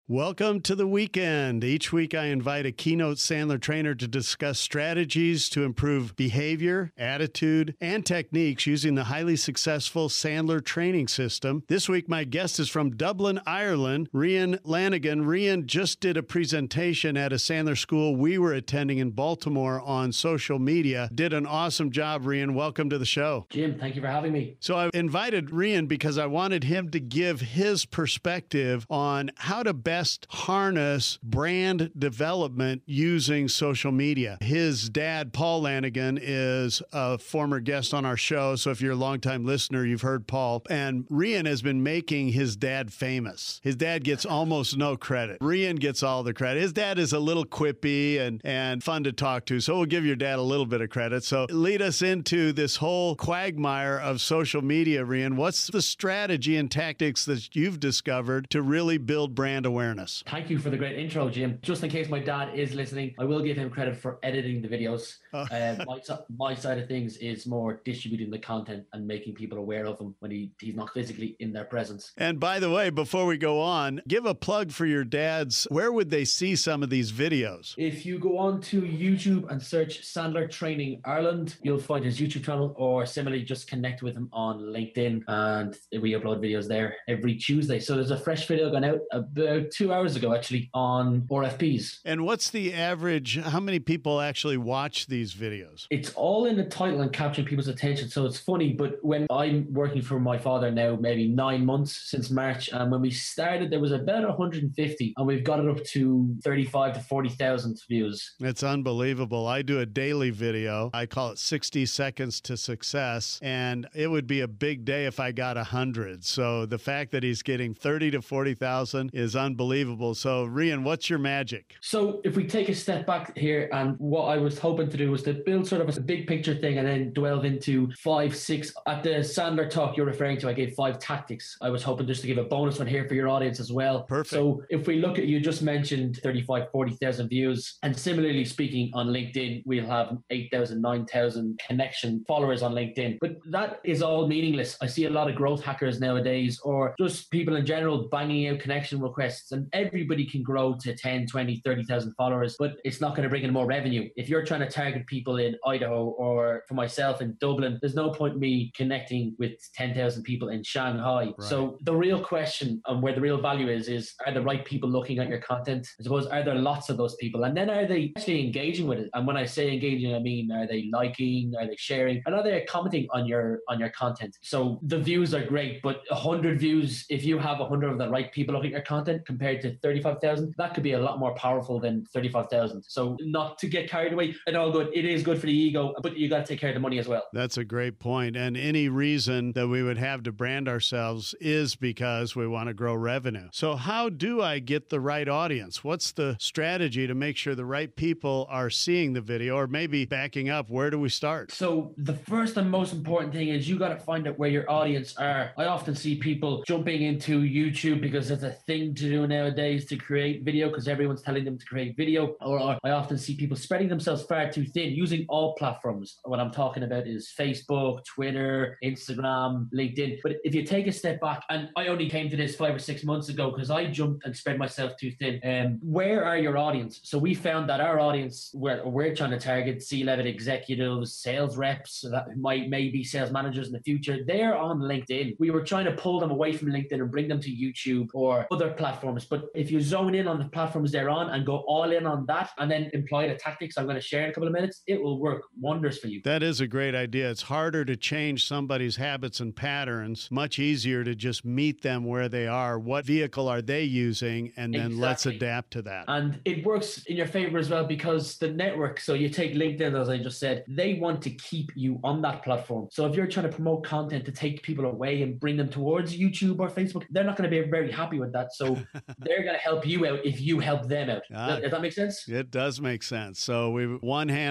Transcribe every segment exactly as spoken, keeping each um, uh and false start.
Welcome to the weekend. Each week I invite a keynote Sandler trainer to discuss strategies to improve behavior, attitude, and techniques using the highly successful Sandler training system. This week my guest is from Dublin, Ireland, Rian Lanigan. Rian just did a presentation at a Sandler school we were attending in Baltimore on social media. Did an awesome job, Rian. Welcome to the show. Jim, thank you for having me. So I invited Rian because I wanted him to give his perspective on how to best harness brand development using social media. His dad, Paul Lanigan, is a former guest on our show. So if you're a longtime listener, you've heard Paul. And Rian has been making his dad famous. His dad gets almost no credit. Rian gets all the credit. His dad is a little quippy and, and fun to talk to. So we'll give your dad a little bit of credit. So lead us into this whole quagmire of social media, Rian. What's the strategy and tactics that you've discovered to really build brand awareness? Thank you for the great intro, Jim. Just in case my dad is listening, I will give him credit for editing the videos. Oh. uh, my, my side of things is more distributing the content and making people aware of him when he, he's not physically in their presence. And by the way, before we go on, give a plug for your dad's. Where would they see some of these videos? If you go on to YouTube and search Sandler Training Ireland, you'll find his YouTube channel, or similarly just connect with him on LinkedIn, and we upload videos there every Tuesday. So there's a fresh video gone out about two hours ago, actually, on R F Ps. And what's the average, how many people actually watch these videos? It's all in the title and capturing people's attention. So it's funny, but when I'm working for my father now, maybe nine months since March, and when we started, there was about one hundred fifty, and we've got it up to thirty-five to forty thousand views. It's unbelievable. I do a daily video. I call it sixty seconds to success, and it would be a big day if I got one hundred. So the fact that he's getting thirty to forty thousand is unbelievable. So Rian, what's your magic? So if we take a step back here, and what I was hoping to do was to build sort of a big picture thing and then delve into five, six. At the Sandler talk you're referring to, I gave five tactics. I was hoping just to give a bonus one here for your audience as well. Perfect. So if we look at, you just mentioned thirty-five, forty thousand views. And similarly speaking, on LinkedIn, we'll have eight thousand, nine thousand connection followers on LinkedIn. But that is all meaningless. I see a lot of growth hackers nowadays, or just people in general banging out connection requests, and everybody can grow to ten, twenty, thirty thousand followers, but it's not going to bring in more revenue. If you're trying to target people in Idaho, or for myself in Dublin, there's no point me connecting with ten thousand people in Shanghai. Right. So the real question and where the real value is, is are the right people looking at your content? I suppose, are there lots of those people? And then are they actually engaging with it? And when I say engaging, I mean, are they liking, are they sharing, and are they commenting on your on your content? So the views are great, but one hundred views, if you have one hundred of the right people looking at your content compared to thirty-five thousand, that could be a lot more powerful than thirty-five thousand. So not to get carried away at all good. It is good for the ego, but you got to take care of the money as well. That's a great point. And any reason that we would have to brand ourselves is because we want to grow revenue. So how do I get the right audience? What's the strategy to make sure the right people are seeing the video? Or maybe backing up, where do we start? So the first and most important thing is you got to find out where your audience are. I often see people jumping into YouTube because it's a thing to do nowadays to create video, because everyone's telling them to create video. Or, or I often see people spreading themselves far too thin using all platforms. What I'm talking about is Facebook, Twitter, Instagram, LinkedIn. But if you take a step back, and I only came to this five or six months ago because I jumped and spread myself too thin. Um, where are your audience? So we found that our audience, we're, we're trying to target C-level executives, sales reps that might maybe sales managers in the future. They're on LinkedIn. We were trying to pull them away from LinkedIn and bring them to YouTube or other platforms. But if you zone in on the platforms they're on and go all in on that, and then employ the tactics I'm going to share in a couple of minutes, it will work wonders for you. That is a great idea. It's harder to change somebody's habits and patterns, much easier to just meet them where they are. What vehicle are they using? And then Exactly. let's adapt to that. And it works in your favor as well, because the network, so you take LinkedIn, as I just said, they want to keep you on that platform. So if you're trying to promote content to take people away and bring them towards YouTube or Facebook, they're not going to be very happy with that. So they're going to help you out if you help them out. Ah, Does that make sense? It does make sense. So we one hand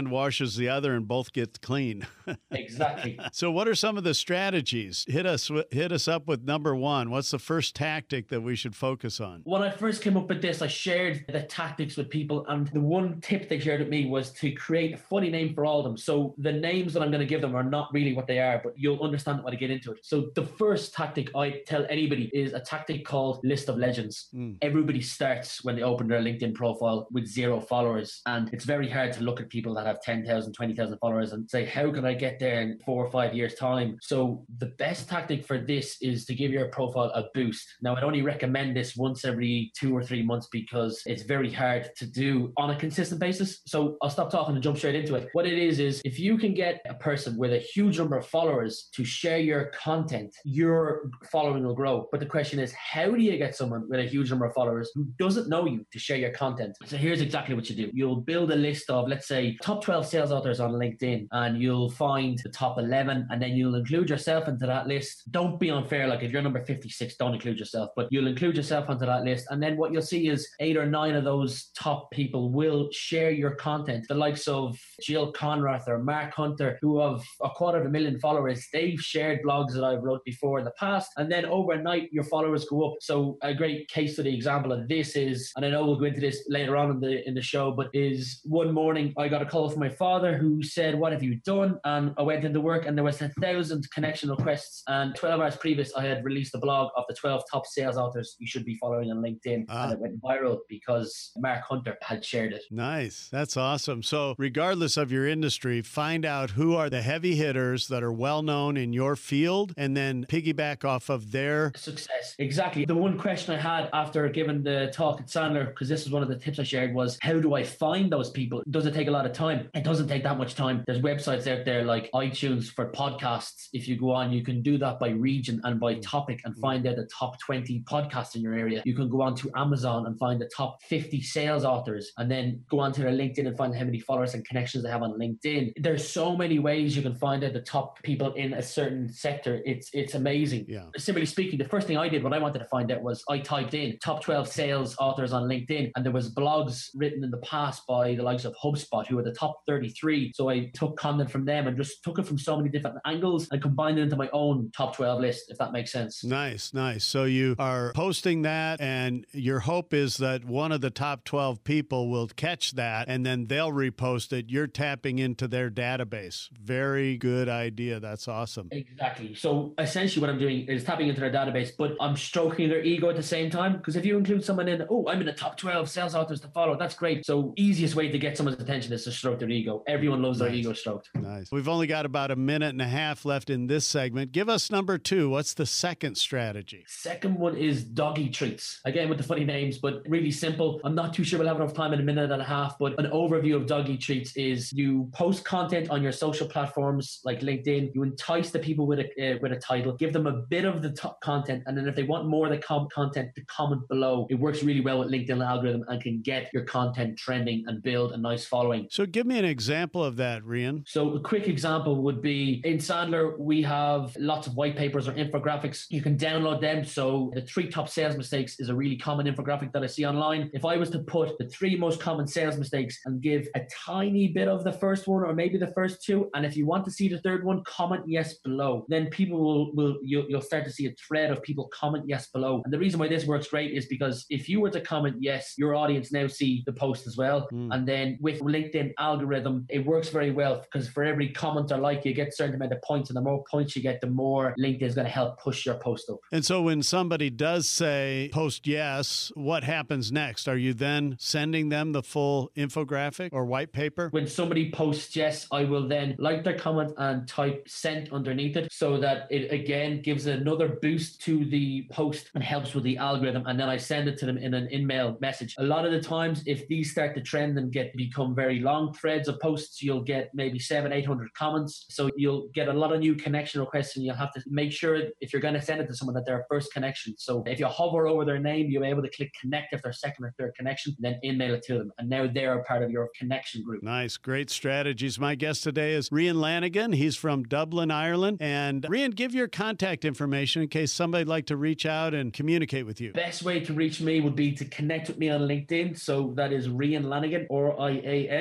hand washes the other and both get clean. Exactly. So what are some of the strategies? Hit us hit us up with number one. What's the first tactic that we should focus on? When I first came up with this, I shared the tactics with people, and the one tip they shared with me was to create a funny name for all of them. So the names that I'm going to give them are not really what they are, but you'll understand when I get into it. So the first tactic I tell anybody is a tactic called List of Legends. Mm. Everybody starts when they open their LinkedIn profile with zero followers, and it's very hard to look at people that have ten thousand, twenty thousand followers and say, how can I get there in four or five years' time? So the best tactic for this is to give your profile a boost. Now, I'd only recommend this once every two or three months because it's very hard to do on a consistent basis. So I'll stop talking and jump straight into it. What it is, is if you can get a person with a huge number of followers to share your content, your following will grow. But the question is, how do you get someone with a huge number of followers who doesn't know you to share your content? So here's exactly what you do. You'll build a list of, let's say, top twelve sales authors on LinkedIn, and you'll find the top eleven, and then you'll include yourself into that list. Don't be unfair. Like if you're number fifty-six, don't include yourself, but you'll include yourself onto that list. And then what you'll see is eight or nine of those top people will share your content. The likes of Jill Conrath or Mark Hunter, who have a quarter of a million followers, they've shared blogs that I've wrote before in the past. And then overnight, your followers go up. So a great case study example of this is, and I know we'll go into this later on in the in the show, but is one morning I got a call from my father who said, what have you done? And I went into work and there was a thousand connection requests. And twelve hours previous, I had released a blog of the twelve top sales authors you should be following on LinkedIn. Ah. And it went viral because Mark Hunter had shared it. Nice. That's awesome. So regardless of your industry, find out who are the heavy hitters that are well known in your field and then piggyback off of their success. Exactly. The one question I had after giving the talk at Sandler, because this was one of the tips I shared, was how do I find those people? Does it take a lot of time? It doesn't take that much time. There's websites out there like iTunes for podcasts. If you go on, you can do that by region and by topic and find out the top twenty podcasts in your area. You can go on to Amazon and find the top fifty sales authors and then go on to their LinkedIn and find how many followers and connections they have on LinkedIn. There's so many ways you can find out the top people in a certain sector. It's it's amazing. Yeah. Similarly speaking, the first thing I did, what I wanted to find out was I typed in top twelve sales authors on LinkedIn, and there was blogs written in the past by the likes of HubSpot, who are the top thirty-three. So I took content from them and just took it from so many different angles and combined it into my own top twelve list, if that makes sense. Nice, nice. So you are posting that, and your hope is that one of the top twelve people will catch that, and then they'll repost it. You're tapping into their database. Very good idea. That's awesome. Exactly. So essentially what I'm doing is tapping into their database, but I'm stroking their ego at the same time, because if you include someone in, oh, I'm in the top twelve sales authors to follow, that's great. So easiest way to get someone's attention is to stroke their ego. Everyone loves nice. Their ego stroked. Nice. We've only got about a minute and a half left in this segment. Give us number two. What's the second strategy? Second one is doggy treats. Again, with the funny names, but really simple. I'm not too sure we'll have enough time in a minute and a half, but an overview of doggy treats is you post content on your social platforms like LinkedIn. You entice the people with a uh, with a title, give them a bit of the top content, and then if they want more of the com- content, to comment below. It works really well with LinkedIn algorithm and can get your content trending and build a nice following. So give me an example of that, Rian. So a quick example would be in Sandler, we have lots of white papers or infographics. You can download them. So the three top sales mistakes is a really common infographic that I see online. If I was to put the three most common sales mistakes and give a tiny bit of the first one or maybe the first two, and if you want to see the third one, comment yes below. Then people will, will you'll, you'll start to see a thread of people comment yes below. And the reason why this works great is because if you were to comment yes, your audience now see the post as well. Mm. And then with LinkedIn algorithm, it works very well because for every comment or like, you get a certain amount of points, and the more points you get, the more LinkedIn is going to help push your post up. And so when somebody does say post yes, what happens next? Are you then sending them the full infographic or white paper? When somebody posts yes, I will then like their comment and type sent underneath it so that it again gives another boost to the post and helps with the algorithm. And then I send it to them in an in-mail message. A lot of the times, if these start to trend and get become very long threads of posts, you'll get maybe seven, eight hundred comments. So you'll get a lot of new connection requests, and you'll have to make sure if you're going to send it to someone that they're a first connection. So if you hover over their name, you'll be able to click connect if they're second or third connection, and then email it to them. And now they're a part of your connection group. Nice. Great strategies. My guest today is Rian Lanigan. He's from Dublin, Ireland. And Rian, give your contact information in case somebody'd like to reach out and communicate with you. Best way to reach me would be to connect with me on LinkedIn. So that is Rian Lanigan, R I A N L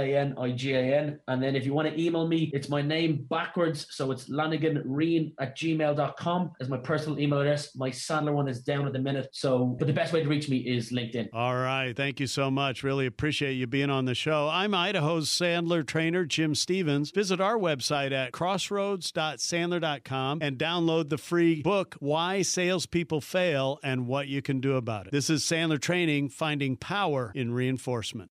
A N I G A N. And then if you want to email me, it's my name backwards. So it's laniganreen at gmail dot com is my personal email address. My Sandler one is down at the minute. So, but the best way to reach me is LinkedIn. All right. Thank you so much. Really appreciate you being on the show. I'm Idaho's Sandler trainer, Jim Stevens. Visit our website at crossroads dot sandler dot com and download the free book, Why Salespeople Fail and What You Can Do About It. This is Sandler Training, finding power in reinforcement.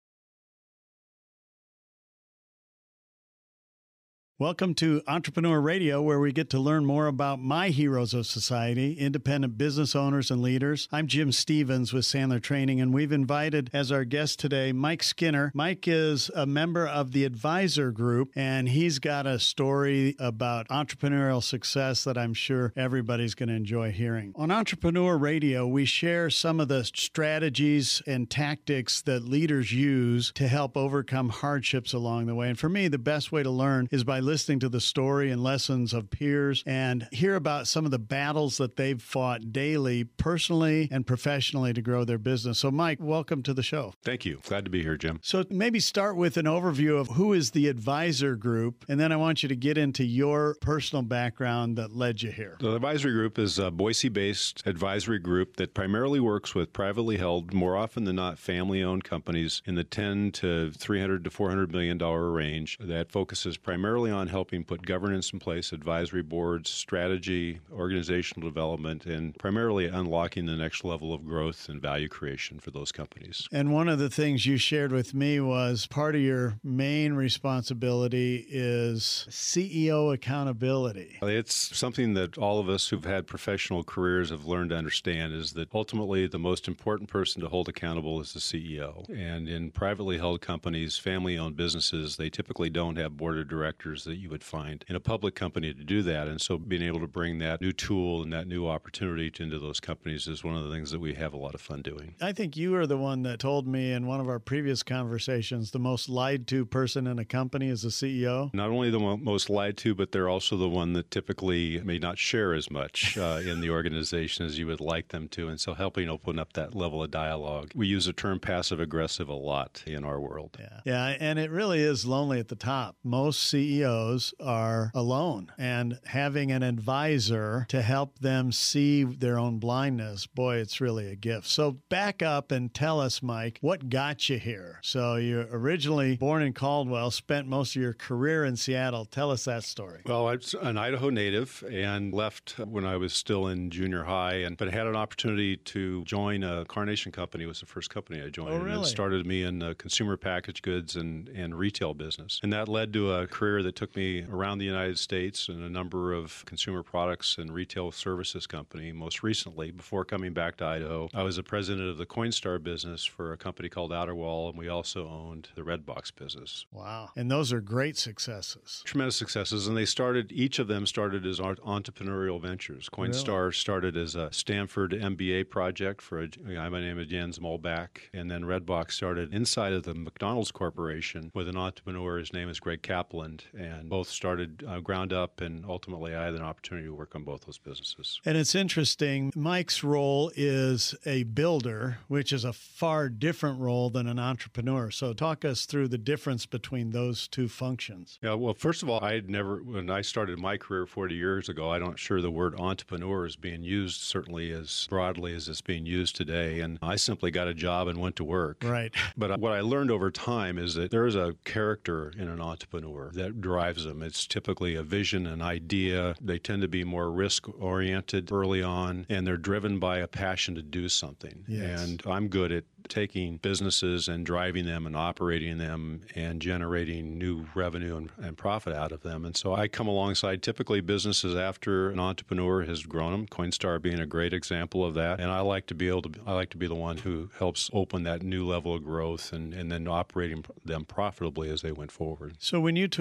Welcome to Entrepreneur Radio, where we get to learn more about my heroes of society, independent business owners and leaders. I'm Jim Stevens with Sandler Training, and we've invited as our guest today Mike Skinner. Mike is a member of the Advisor Group, and he's got a story about entrepreneurial success that I'm sure everybody's going to enjoy hearing. On Entrepreneur Radio, we share some of the strategies and tactics that leaders use to help overcome hardships along the way. And for me, the best way to learn is by listening listening to the story and lessons of peers and hear about some of the battles that they've fought daily, personally and professionally, to grow their business. So, Mike, welcome to the show. Thank you. Glad to be here, Jim. So maybe start with an overview of who is the Advisor Group, and then I want you to get into your personal background that led you here. The Advisory Group is a Boise-based advisory group that primarily works with privately held, more often than not, family-owned companies in the ten to three hundred to four hundred million dollars range that focuses primarily on helping put governance in place, advisory boards, strategy, organizational development, and primarily unlocking the next level of growth and value creation for those companies. And one of the things you shared with me was part of your main responsibility is C E O accountability. It's something that all of us who've had professional careers have learned to understand, is that ultimately the most important person to hold accountable is the C E O. And in privately held companies, family-owned businesses, they typically don't have board of directors that you would find in a public company to do that. And so being able to bring that new tool and that new opportunity into those companies is one of the things that we have a lot of fun doing. I think you are the one that told me in one of our previous conversations, the most lied to person in a company is the C E O. Not only the mo- most lied to, but they're also the one that typically may not share as much uh, in the organization as you would like them to. And so helping open up that level of dialogue. We use the term passive aggressive a lot in our world. Yeah. Yeah. And it really is lonely at the top. Most C E Os are alone, and having an advisor to help them see their own blindness, boy, it's really a gift. So back up and tell us, Mike, what got you here? So you're originally born in Caldwell, spent most of your career in Seattle. Tell us that story. Well, I'm an Idaho native and left when I was still in junior high, and but had an opportunity to join a Carnation Company. It was the first company I joined. Oh, really? And it started me in uh, consumer packaged goods and, and retail business. And that led to a career that took me around the United States in a number of consumer products and retail services company. Most recently, before coming back to Idaho, I was the president of the Coinstar business for a company called Outer Wall, and we also owned the Redbox business. Wow. And those are great successes. Tremendous successes. And they started, each of them started as entrepreneurial ventures. Coinstar really? started as a Stanford M B A project for a guy by the name of Jens Molbach. And then Redbox started inside of the McDonald's Corporation with an entrepreneur. His name is Greg Kaplan. And both started uh, ground up. And ultimately, I had an opportunity to work on both those businesses. And it's interesting. Mike's role is a builder, which is a far different role than an entrepreneur. So talk us through the difference between those two functions. Yeah, well, first of all, I had never, when I started my career forty years ago, I'm not sure the word entrepreneur is being used certainly as broadly as it's being used today. And I simply got a job and went to work. Right. But what I learned over time is that there is a character in an entrepreneur that drives them. It's typically a vision, an idea. They tend to be more risk-oriented early on, and they're driven by a passion to do something. Yes. And I'm good at taking businesses and driving them and operating them and generating new revenue and, and profit out of them. And so I come alongside typically businesses after an entrepreneur has grown them, Coinstar being a great example of that. And I like to be able to, I like to be the one who helps open that new level of growth and, and then operating them profitably as they went forward. So when you took over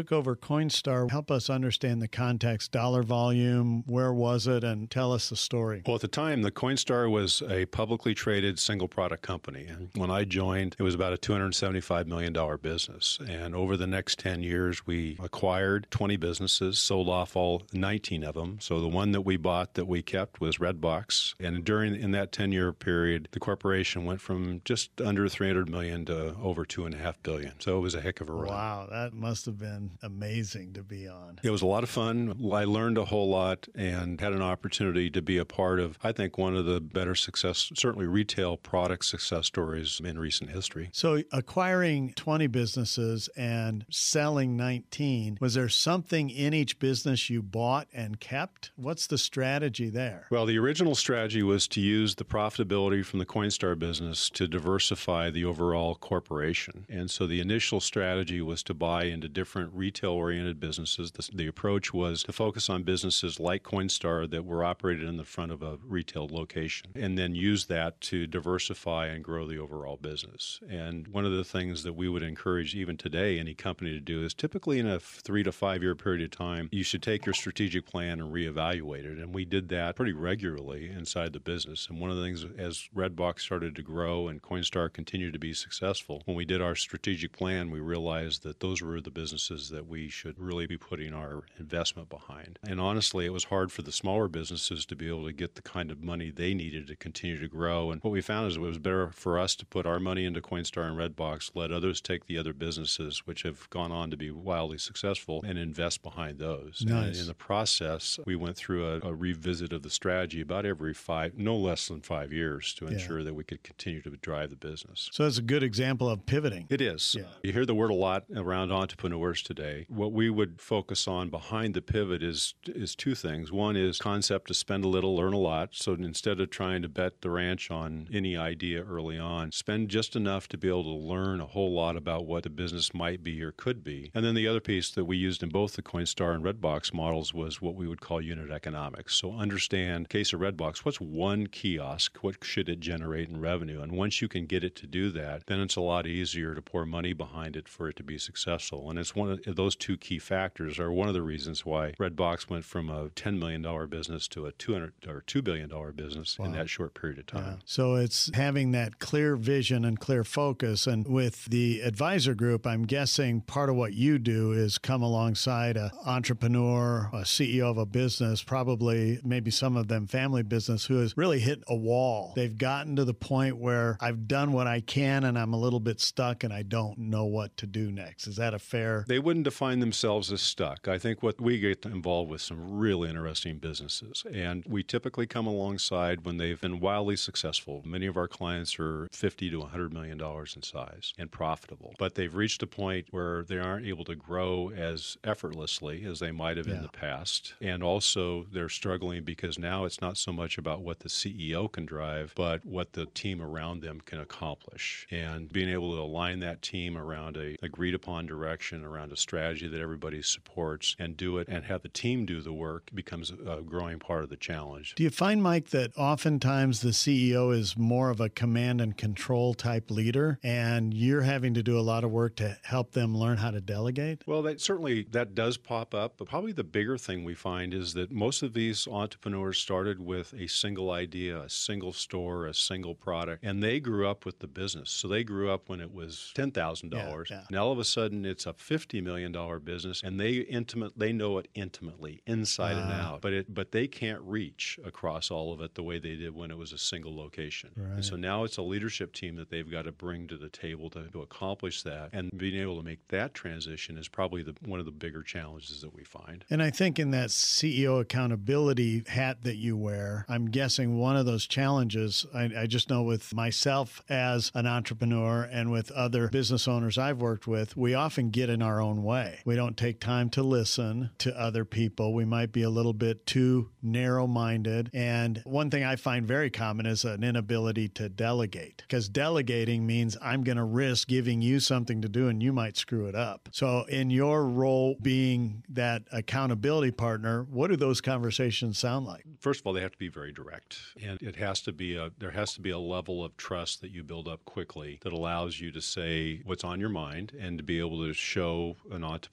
Coinstar? Help us understand the context, dollar volume, where was it, and tell us the story. Well, at the time, the Coinstar was a publicly traded single product company. And when I joined, it was about a two hundred seventy-five million dollars business. And over the next ten years, we acquired twenty businesses, sold off all nineteen of them. So the one that we bought that we kept was Redbox. And during in that ten-year period, the corporation went from just under three hundred million dollars to over two point five billion dollars. So it was a heck of a run. Wow, that must have been amazing to be on. It was a lot of fun. I learned a whole lot and had an opportunity to be a part of, I think, one of the better success, certainly retail product success stories in recent history. So acquiring twenty businesses and selling nineteen, was there something in each business you bought and kept? What's the strategy there? Well, the original strategy was to use the profitability from the Coinstar business to diversify the overall corporation. And so the initial strategy was to buy into different retail-oriented businesses. The, the approach was to focus on businesses like Coinstar that were operated in the front of a retail location, and then use that to diversify and grow the overall business. And one of the things that we would encourage even today any company to do is typically in a three to five year period of time, you should take your strategic plan and reevaluate it. And we did that pretty regularly inside the business. And one of the things as Redbox started to grow and Coinstar continued to be successful, when we did our strategic plan, we realized that those were the businesses that we should really be putting our investment behind. And honestly, it was hard for the smaller businesses to be able to get the kind of money they needed to continue to grow. And what we found is it was better for us to put our money into Coinstar and Redbox, let others take the other businesses, which have gone on to be wildly successful, and invest behind those. Nice. And in the process, we went through a, a revisit of the strategy about every five, no less than five years to ensure yeah. that we could continue to drive the business. So it's a good example of pivoting. It is. Yeah. You hear the word a lot around entrepreneurs today. What we would focus on behind the pivot is is two things. One is concept to spend a little, learn a lot. So instead of trying to bet the ranch on any idea early on, spend just enough to be able to learn a whole lot about what the business might be or could be. And then the other piece that we used in both the Coinstar and Redbox models was what we would call unit economics. So understand, case of Redbox, what's one kiosk? What should it generate in revenue? And once you can get it to do that, then it's a lot easier to pour money behind it for it to be successful. And it's one of those two key factors are one of the reasons why Redbox went from a ten million dollars business to a two hundred or two billion dollars business wow. in that short period of time. Yeah. So it's having that clear vision and clear focus. And with the advisor group, I'm guessing part of what you do is come alongside an entrepreneur, a C E O of a business, probably maybe some of them family business, who has really hit a wall. They've gotten to the point where I've done what I can and I'm a little bit stuck and I don't know what to do next. Is that a fair? They wouldn't define themselves as stuck. I think what we get involved with some really interesting businesses, and we typically come alongside when they've been wildly successful. Many of our clients are fifty to one hundred million dollars in size and profitable, but they've reached a point where they aren't able to grow as effortlessly as they might have yeah. in the past. And also they're struggling because now it's not so much about what the C E O can drive, but what the team around them can accomplish. And being able to align that team around a agreed upon direction, around a strategy that everybody supports, and do it and have the team do the work becomes a growing part of the challenge. Do you find, Mike, that oftentimes the C E O is more of a command and control type leader, and you're having to do a lot of work to help them learn how to delegate? Well, that certainly that does pop up, but probably the bigger thing we find is that most of these entrepreneurs started with a single idea, a single store, a single product, and they grew up with the business. So they grew up when it was ten thousand dollars. Yeah, yeah. Now all of a sudden it's a fifty million dollars business, and they intimate they know it intimately, inside uh, and out. But it but they can't reach across all of it the way they did when it was a single location. Right. And so now it's a leadership team that they've got to bring to the table to, to accomplish that. And being able to make that transition is probably the, one of the bigger challenges that we find. And I think in that C E O accountability hat that you wear, I'm guessing one of those challenges, I, I just know with myself as an entrepreneur and with other business owners I've worked with, we often get in our own way. We don't take time to listen to other people. We might be a little bit too narrow-minded. And one thing I find very common is an inability to delegate, because delegating means I'm going to risk giving you something to do and you might screw it up. So in your role being that accountability partner, what do those conversations sound like? First of all, they have to be very direct, and it has to be a there has to be a level of trust that you build up quickly that allows you to say what's on your mind and to be able to show an entrepreneur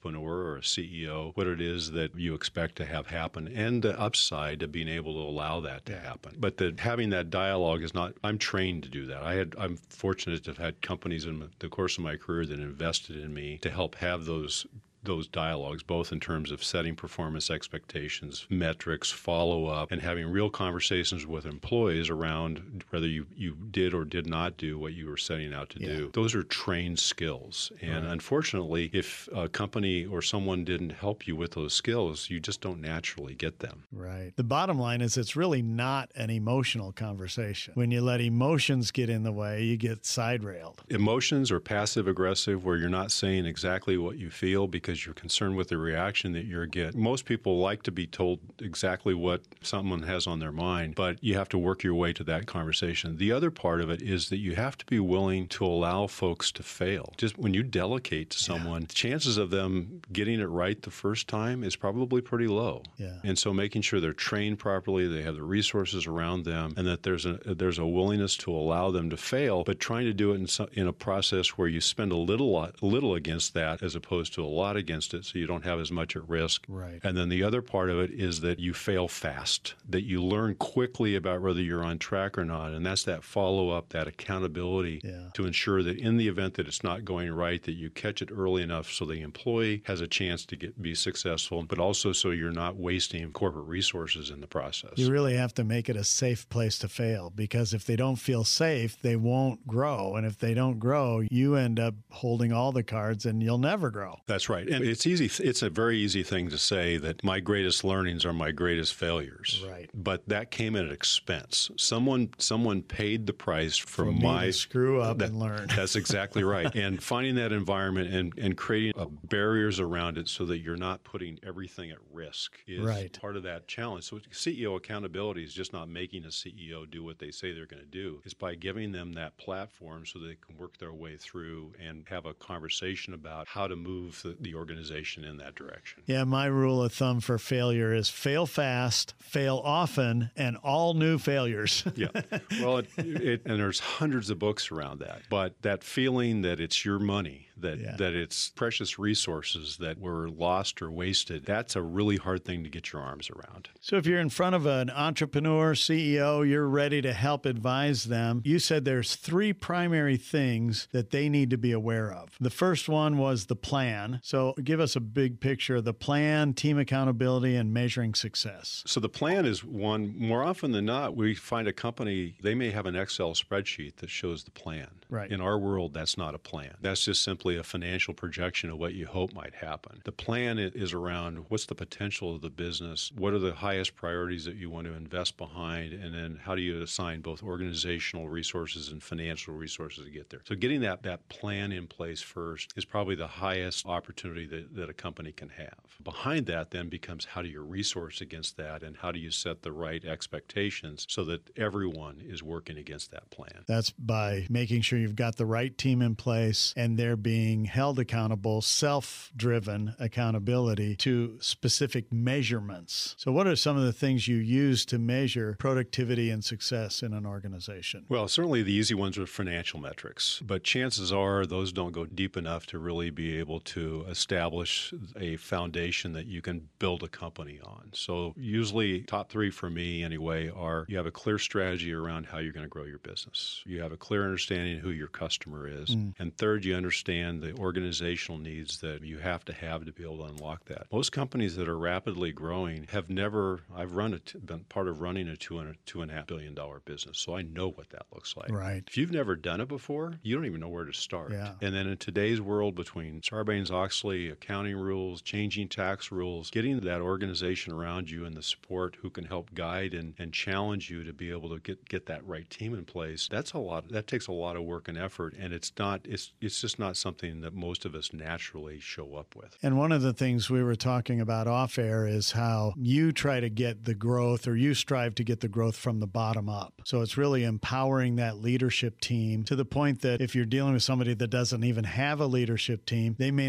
entrepreneur or a C E O what it is that you expect to have happen and the upside of being able to allow that to happen. But the, having that dialogue is not, I'm trained to do that. I had, I'm fortunate to have had companies in the course of my career that invested in me to help have those those dialogues, both in terms of setting performance expectations, metrics, follow-up, and having real conversations with employees around whether you, you did or did not do what you were setting out to yeah. do. Those are trained skills. And right. unfortunately, if a company or someone didn't help you with those skills, you just don't naturally get them. Right. The bottom line is it's really not an emotional conversation. When you let emotions get in the way, you get side-railed. Emotions are passive-aggressive, where you're not saying exactly what you feel because because you're concerned with the reaction that you're getting. Most people like to be told exactly what someone has on their mind, but you have to work your way to that conversation. The other part of it is that you have to be willing to allow folks to fail. Just when you delegate to someone, yeah. the chances of them getting it right the first time is probably pretty low. Yeah. And so making sure they're trained properly, they have the resources around them, and that there's a there's a willingness to allow them to fail, but trying to do it in, some, in a process where you spend a little little against that as opposed to a lot against it, so you don't have as much at risk. Right. And then the other part of it is that you fail fast, that you learn quickly about whether you're on track or not, and that's that follow-up, that accountability yeah. to ensure that in the event that it's not going right, that you catch it early enough so the employee has a chance to get be successful, but also so you're not wasting corporate resources in the process. You really have to make it a safe place to fail, because if they don't feel safe, they won't grow. And if they don't grow, you end up holding all the cards and you'll never grow. That's right. And it's easy. It's a very easy thing to say that my greatest learnings are my greatest failures. Right. But that came at an expense. Someone someone paid the price for, for my me to screw up that, and learn. That's exactly right. And finding that environment and, and creating uh, barriers around it so that you're not putting everything at risk is right. part of that challenge. So C E O accountability is just not making a C E O do what they say they're going to do. It's by giving them that platform so they can work their way through and have a conversation about how to move the, the organization in that direction. Yeah, my rule of thumb for failure is fail fast, fail often, and all new failures. Yeah. Well, it, it, and there's hundreds of books around that. But that feeling that it's your money, that yeah. that it's precious resources that were lost or wasted, that's a really hard thing to get your arms around. So if you're in front of an entrepreneur, C E O, you're ready to help advise them. You said there's three primary things that they need to be aware of. The first one was the plan. So give us a big picture of the plan, team accountability, and measuring success. So the plan is one. More often than not, we find a company, they may have an Excel spreadsheet that shows the plan. Right. In our world, that's not a plan. That's just simply a financial projection of what you hope might happen. The plan is around what's the potential of the business, what are the highest priorities that you want to invest behind, and then how do you assign both organizational resources and financial resources to get there. So getting that, that plan in place first is probably the highest opportunity that, that a company can have. Behind that then becomes how do you resource against that, and how do you set the right expectations so that everyone is working against that plan. That's by making sure you've got the right team in place and they're being held accountable, self-driven accountability to specific measurements. So what are some of the things you use to measure productivity and success in an organization? Well, certainly the easy ones are financial metrics, but chances are those don't go deep enough to really be able to establish a foundation that you can build a company on. So usually top three for me anyway are you have a clear strategy around how you're going to grow your business. You have a clear understanding of who your customer is. Mm. And third, you understand the organizational needs that you have to have to be able to unlock that. Most companies that are rapidly growing have never, I've run a, been part of running a two and a two and a half billion dollar business. So I know what that looks like. Right. If you've never done it before, you don't even know where to start. Yeah. And then in today's world, between Sarbanes-Oxley, accounting rules, changing tax rules, getting that organization around you and the support who can help guide and, and challenge you to be able to get, get that right team in place, that's a lot. That takes a lot of work and effort, and it's not. It's it's just not something that most of us naturally show up with. And one of the things we were talking about off air is how you try to get the growth, or you strive to get the growth from the bottom up. So it's really empowering that leadership team to the point that if you're dealing with somebody that doesn't even have a leadership team, they may not even be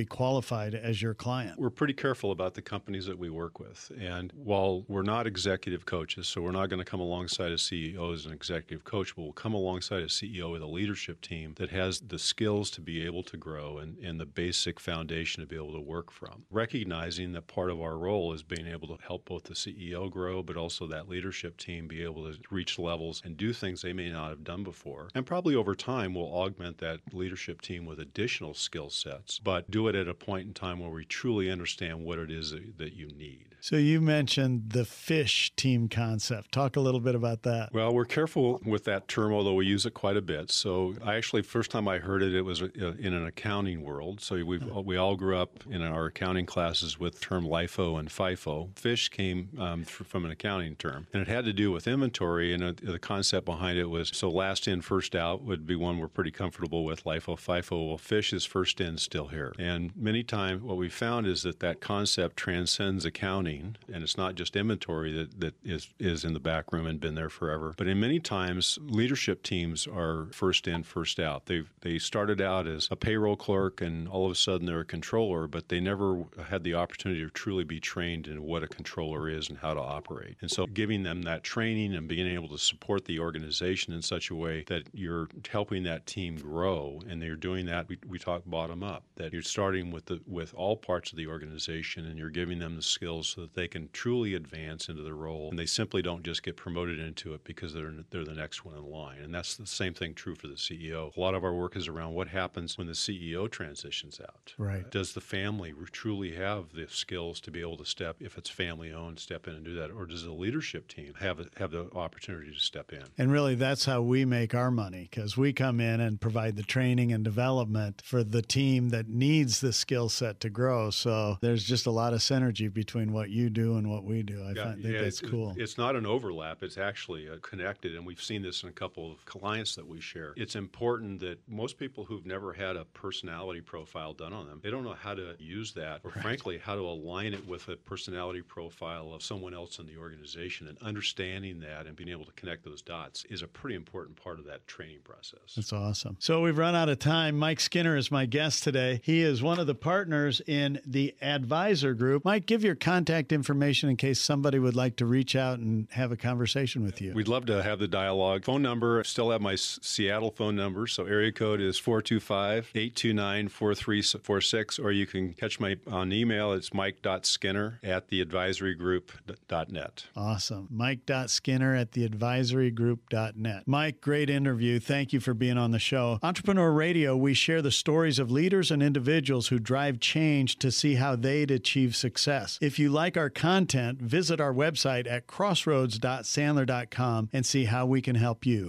be qualified as your client? We're pretty careful about the companies that we work with. And while we're not executive coaches, so we're not going to come alongside a C E O as an executive coach, but we'll come alongside a C E O with a leadership team that has the skills to be able to grow and, and the basic foundation to be able to work from. Recognizing that part of our role is being able to help both the C E O grow, but also that leadership team be able to reach levels and do things they may not have done before. And probably over time, we'll augment that leadership team with additional skill sets, but do it at a point in time where we truly understand what it is that, that you need. So you mentioned the FISH team concept. Talk a little bit about that. Well, we're careful with that term, although we use it quite a bit. So I actually, first time I heard it, it was in an accounting world. So we've, we all grew up in our accounting classes with the term LIFO and FIFO. FISH came um, from an accounting term, and it had to do with inventory, and uh, the concept behind it was, so last in, first out would be one we're pretty comfortable with, LIFO, FIFO. Well, FISH is first in, still here. And many times what we found is that that concept transcends accounting, and it's not just inventory that, that is, is in the back room and been there forever. But in many times, leadership teams are first in, first out. They they started out as a payroll clerk, and all of a sudden they're a controller, but they never had the opportunity to truly be trained in what a controller is and how to operate. And so giving them that training and being able to support the organization in such a way that you're helping that team grow, and you're doing that, we, we talk bottom up, that you're starting with the with all parts of the organization, and you're giving them the skills so that they can truly advance into the role, and they simply don't just get promoted into it because they're they're the next one in line. And that's the same thing true for the C E O. A lot of our work is around what happens when the C E O transitions out. Right. Does the family truly have the skills to be able to step, if it's family owned, step in and do that, or does the leadership team have have the opportunity to step in? And really, that's how we make our money, because we come in and provide the training and development for the team that needs the skill set to grow. So there's just a lot of synergy between what you do and what we do. I yeah, find, think yeah, that's it's, cool. It's not an overlap. It's actually uh, connected, and we've seen this in a couple of clients that we share. It's important that most people who've never had a personality profile done on them, they don't know how to use that, or right. frankly, how to align it with a personality profile of someone else in the organization. And understanding that and being able to connect those dots is a pretty important part of that training process. That's awesome. So we've run out of time. Mike Skinner is my guest today. He is one of the partners in the Advisor Group. Mike, give your contact information in case somebody would like to reach out and have a conversation with you. We'd love to have the dialogue. Phone number, still have my Seattle phone number. So area code is four two five, eight two nine, four three four six, or you can catch my on email. It's mike dot skinner at the advisory group dot net. Awesome. mike dot skinner at the advisory group dot net. Mike, great interview. Thank you for being on the show. Entrepreneur Radio, we share the stories of leaders and individuals who drive change to see how they'd achieve success. If you like our content, visit our website at crossroads dot sandler dot com and see how we can help you.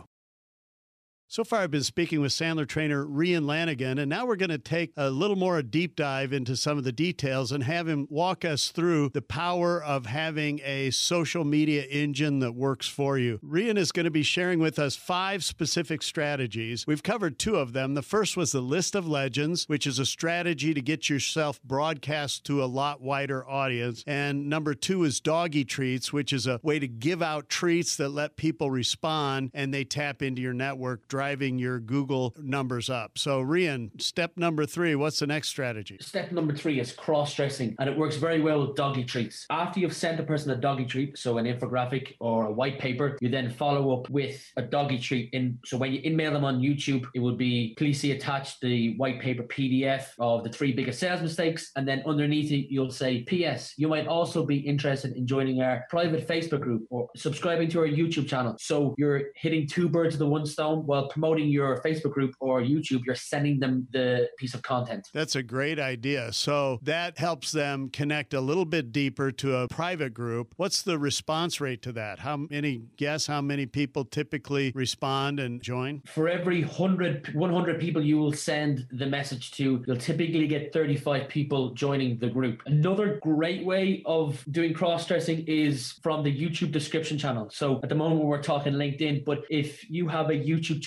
So far, I've been speaking with Sandler trainer Rian Lanigan, and now we're going to take a little more a deep dive into some of the details and have him walk us through the power of having a social media engine that works for you. Rian is going to be sharing with us five specific strategies. We've covered two of them. The first was the List of Legends, which is a strategy to get yourself broadcast to a lot wider audience. And number two is Doggy Treats, which is a way to give out treats that let people respond and they tap into your network, driving your Google numbers up. So, Rian, step number three, what's the next strategy? Step number three is cross-dressing, and it works very well with doggy treats. After you've sent a person a doggy treat, so an infographic or a white paper, you then follow up with a doggy treat. In So when you email them on YouTube, it would be, please see attached the white paper P D F of the three biggest sales mistakes, and then underneath it, you'll say, P S, you might also be interested in joining our private Facebook group or subscribing to our YouTube channel. So you're hitting two birds with the one stone. While promoting your Facebook group or YouTube, you're sending them the piece of content. That's a great idea. So that helps them connect a little bit deeper to a private group. What's the response rate to that? How many, guess how many people typically respond and join? For every one hundred, one hundred people you will send the message to, you'll typically get thirty-five people joining the group. Another great way of doing cross-dressing is from the YouTube description channel. So at the moment we're talking LinkedIn, but if you have a YouTube channel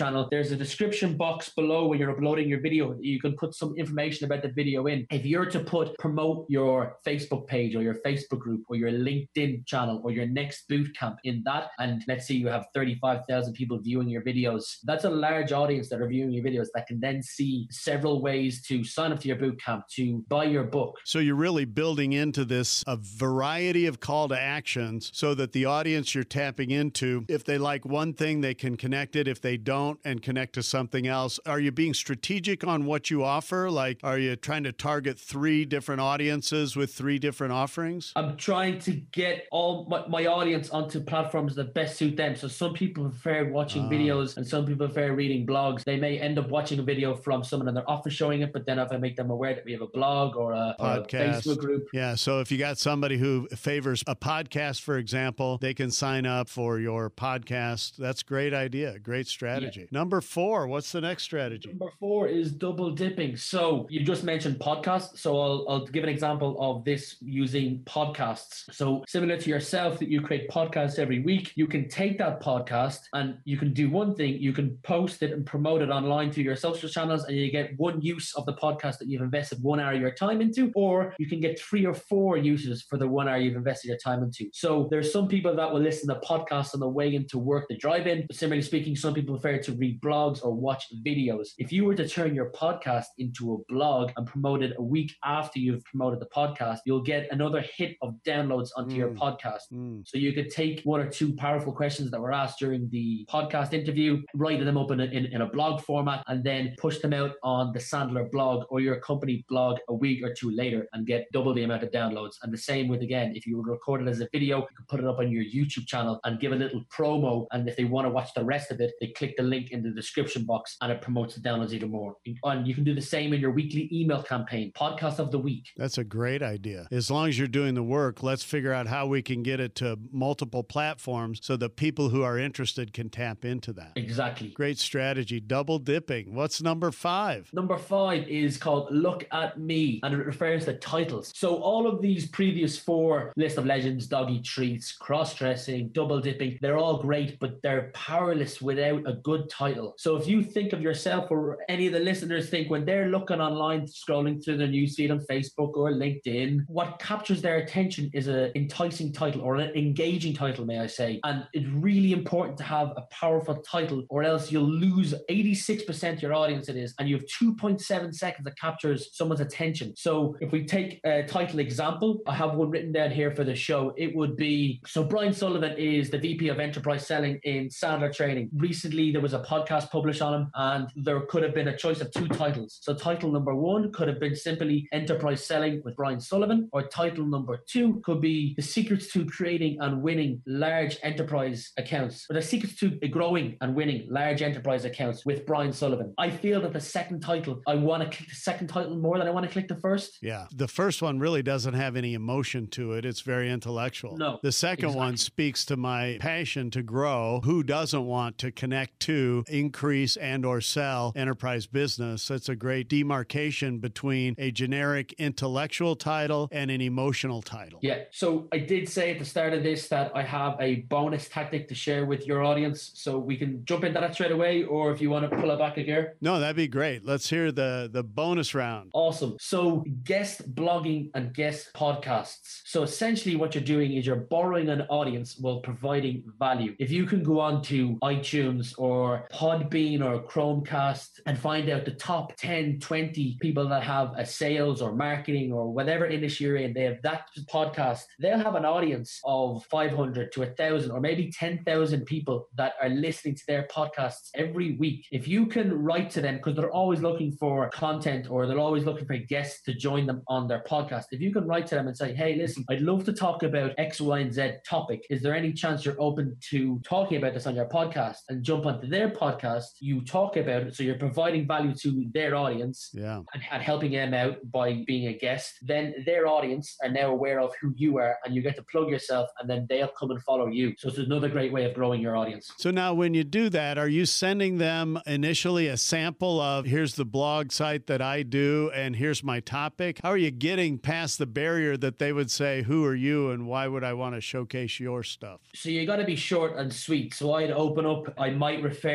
channel, there's a description box below when you're uploading your video. You can put some information about the video in. If you're to put promote your Facebook page or your Facebook group or your LinkedIn channel or your next boot camp in that, and let's say you have thirty-five thousand people viewing your videos, that's a large audience that are viewing your videos that can then see several ways to sign up to your boot camp, to buy your book. So you're really building into this a variety of call to actions so that the audience you're tapping into, if they like one thing, they can connect it. If they don't, and connect to something else. Are you being strategic on what you offer? Like, are you trying to target three different audiences with three different offerings? I'm trying to get all my, my audience onto platforms that best suit them. So some people prefer watching uh, videos and some people prefer reading blogs. They may end up watching a video from someone in their office showing it, but then if I make them aware that we have a blog or a, or a Facebook group. Yeah, so if you got somebody who favors a podcast, for example, they can sign up for your podcast. That's a great idea. Great strategy. Yeah. Number four, what's the next strategy? Number four is double dipping. So you just mentioned podcasts. So I'll, I'll give an example of this using podcasts. So similar to yourself, that you create podcasts every week, you can take that podcast and you can do one thing. You can post it and promote it online through your social channels, and you get one use of the podcast that you've invested one hour of your time into, or you can get three or four uses for the one hour you've invested your time into. So there's some people that will listen to podcasts on the way into work, the drive-in. Similarly speaking, some people prefer to read blogs or watch videos. If you were to turn your podcast into a blog and promote it a week after you've promoted the podcast, you'll get another hit of downloads onto mm. your podcast. Mm. So you could take one or two powerful questions that were asked during the podcast interview, write them up in a, in, in a blog format, and then push them out on the Sandler blog or your company blog a week or two later and get double the amount of downloads. And the same with, again, if you would record it as a video, you can put it up on your YouTube channel and give a little promo. And if they want to watch the rest of it, they click the link in the description box and it promotes the downloads even more. And you can do the same in your weekly email campaign, podcast of the week. That's a great idea. As long as you're doing the work, let's figure out how we can get it to multiple platforms so that people who are interested can tap into that. Exactly. Great strategy. Double dipping. What's number five? Number five is called Look at Me, and it refers to titles. So all of these previous four, List of Legends, Doggy Treats, Cross-Dressing, Double Dipping, they're all great, but they're powerless without a good title. So if you think of yourself, or any of the listeners think, when they're looking online, scrolling through their newsfeed on Facebook or LinkedIn, what captures their attention is an enticing title, or an engaging title, may I say. And it's really important to have a powerful title, or else you'll lose eighty-six percent of your audience it is, and you have two point seven seconds that captures someone's attention. So if we take a title example, I have one written down here for the show. It would be, so Brian Sullivan is the V P of Enterprise Selling in Sandler Training. Recently, there was a podcast published on him, and there could have been a choice of two titles. So title number one could have been simply Enterprise Selling with Brian Sullivan, or title number two could be The Secrets to Creating and Winning Large Enterprise Accounts, or The Secrets to Growing and Winning Large Enterprise Accounts with Brian Sullivan. I feel that the second title, I want to click the second title more than I want to click the first. Yeah. The first one really doesn't have any emotion to it. It's very intellectual. No. The second exactly. one speaks to my passion to grow. Who doesn't want to connect to, increase, and or sell enterprise business? It's a great demarcation between a generic intellectual title and an emotional title. Yeah. So I did say at the start of this that I have a bonus tactic to share with your audience. So we can jump into that straight away, or if you want to pull it back a gear. No, that'd be great. Let's hear the, the bonus round. Awesome. So guest blogging and guest podcasts. So essentially what you're doing is you're borrowing an audience while providing value. If you can go on to iTunes or Podbean or Chromecast and find out the top ten, twenty people that have a sales or marketing or whatever industry you're in, they have that podcast, they'll have an audience of five hundred to one thousand or maybe ten thousand people that are listening to their podcasts every week. If you can write to them, because they're always looking for content or they're always looking for guests to join them on their podcast, if you can write to them and say, hey, listen, I'd love to talk about X, Y, and Z topic. Is there any chance you're open to talking about this on your podcast? And jump onto their podcast, you talk about it, so you're providing value to their audience, yeah, and, and helping them out by being a guest. Then their audience are now aware of who you are, and you get to plug yourself, and then they'll come and follow you. So it's another great way of growing your audience. So now when you do that, are you sending them initially a sample of, here's the blog site that I do, and here's my topic? How are you getting past the barrier that they would say, who are you and why would I want to showcase your stuff? So you got to be short and sweet. So I'd open up, I might refer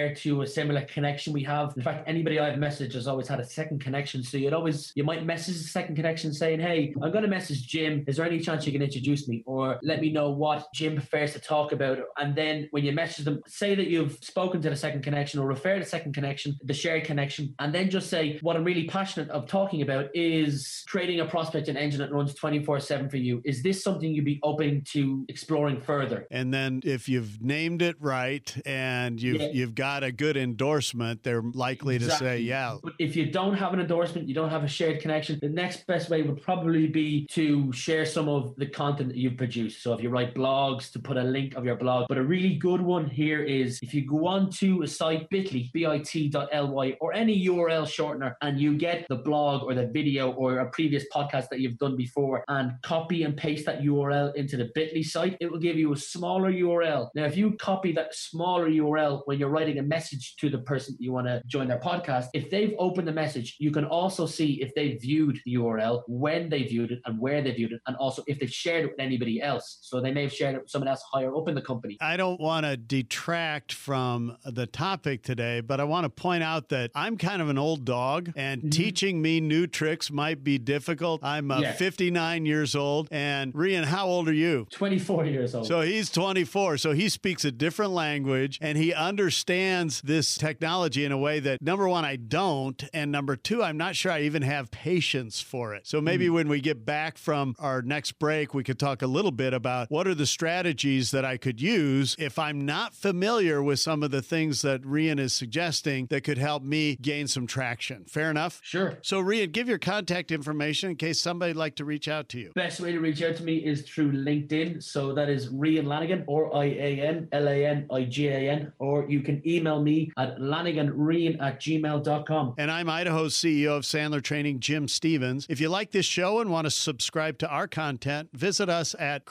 refer to a similar connection we have. In fact, anybody I've messaged has always had a second connection. So you'd always, you might message a second connection saying, hey, I'm going to message Jim. Is there any chance you can introduce me? Or let me know what Jim prefers to talk about. And then when you message them, say that you've spoken to the second connection or refer to the second connection, the shared connection, and then just say, what I'm really passionate of talking about is creating a prospecting engine that runs twenty-four seven for you. Is this something you'd be open to exploring further? And then if you've named it right and you've yeah. you've got a good endorsement, they're likely exactly. to say, yeah. But if you don't have an endorsement, you don't have a shared connection, the next best way would probably be to share some of the content that you've produced. So if you write blogs, to put a link of your blog. But a really good one here is if you go on to a site, bit.ly, bit.ly, or any U R L shortener, and you get the blog or the video or a previous podcast that you've done before and copy and paste that U R L into the bit.ly site, it will give you a smaller U R L. Now, if you copy that smaller U R L when you're writing a message to the person you want to join their podcast, if they've opened the message, you can also see if they viewed the U R L, when they viewed it and where they viewed it, and also if they've shared it with anybody else. So they may have shared it with someone else higher up in the company. I don't want to detract from the topic today, but I want to point out that I'm kind of an old dog, and mm-hmm. teaching me new tricks might be difficult. I'm uh, yeah. fifty-nine years old, and Rian, how old are you? twenty-four years old. So he's twenty-four, so he speaks a different language, and he understands this technology in a way that, number one, I don't, and number two, I'm not sure I even have patience for it. So maybe mm. when we get back from our next break, we could talk a little bit about what are the strategies that I could use if I'm not familiar with some of the things that Rian is suggesting that could help me gain some traction. Fair enough? Sure. So Rian, give your contact information in case somebody'd like to reach out to you. Best way to reach out to me is through LinkedIn. So that is Rian Lanigan, or I A N L A N I G A N, or you can email me at laniganrian at gmail dot com. And I'm Idaho's C E O of Sandler Training, Jim Stevens. If you like this show and want to subscribe to our content, visit us at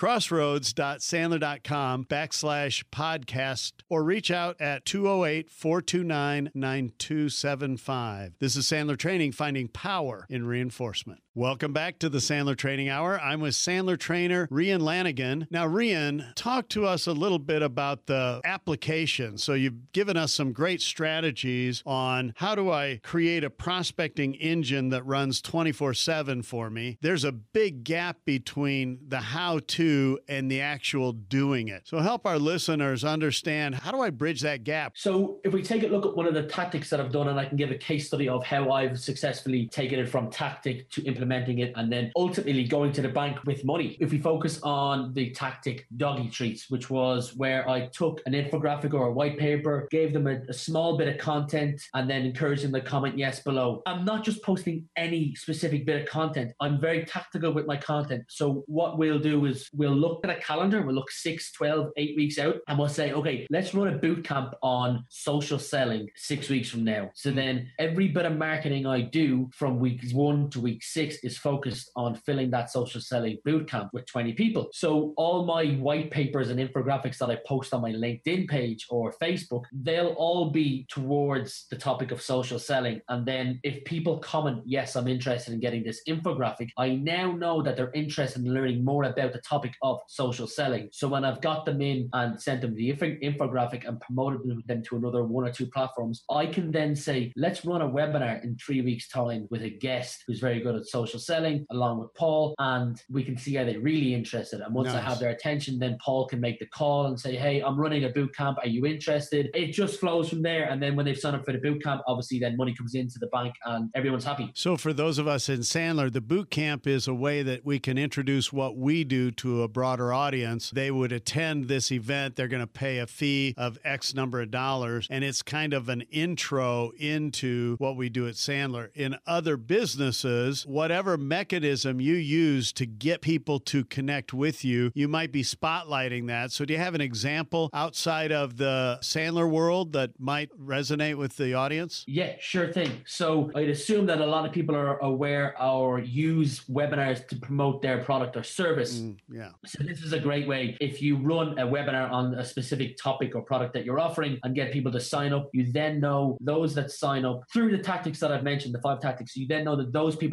crossroads.sandler.com backslash podcast or reach out at two oh eight, four two nine, nine two seven five. This is Sandler Training, finding power in reinforcement. Welcome back to the Sandler Training Hour. I'm with Sandler trainer Rian Lanigan. Now, Rian, talk to us a little bit about the application. So you've given us some great strategies on how do I create a prospecting engine that runs twenty-four seven for me. There's a big gap between the how-to and the actual doing it. So help our listeners understand, how do I bridge that gap? So if we take a look at one of the tactics that I've done, and I can give a case study of how I've successfully taken it from tactic to implementation, implementing it, and then ultimately going to the bank with money. If we focus on the tactic doggy treats, which was where I took an infographic or a white paper, gave them a, a small bit of content, and then encouraged them to comment yes below. I'm not just posting any specific bit of content. I'm very tactical with my content. So what we'll do is we'll look at a calendar, we'll look six, twelve, eight weeks out, and we'll say, okay, let's run a boot camp on social selling six weeks from now. So then every bit of marketing I do from week one to week six is focused on filling that social selling bootcamp with twenty people. So all my white papers and infographics that I post on my LinkedIn page or Facebook, they'll all be towards the topic of social selling. And then if people comment, yes, I'm interested in getting this infographic, I now know that they're interested in learning more about the topic of social selling. So when I've got them in and sent them the inf- infographic and promoted them to another one or two platforms, I can then say, let's run a webinar in three weeks time with a guest who's very good at social selling along with Paul, and we can see are they really interested. And once nice. I have their attention, then Paul can make the call and say, hey, I'm running a boot camp, are you interested? It just flows from there. And then when they've signed up for the boot camp, obviously then money comes into the bank and everyone's happy. So for those of us in Sandler, the boot camp is a way that we can introduce what we do to a broader audience. They would attend this event, they're going to pay a fee of X number of dollars, and it's kind of an intro into what we do at Sandler. In other businesses, whatever mechanism you use to get people to connect with you, you might be spotlighting that. So do you have an example outside of the Sandler world that might resonate with the audience? Yeah, sure thing. So I'd assume that a lot of people are aware or use webinars to promote their product or service. Mm, yeah. So this is a great way. If you run a webinar on a specific topic or product that you're offering and get people to sign up, you then know those that sign up through the tactics that I've mentioned, the five tactics, you then know that those people are now interested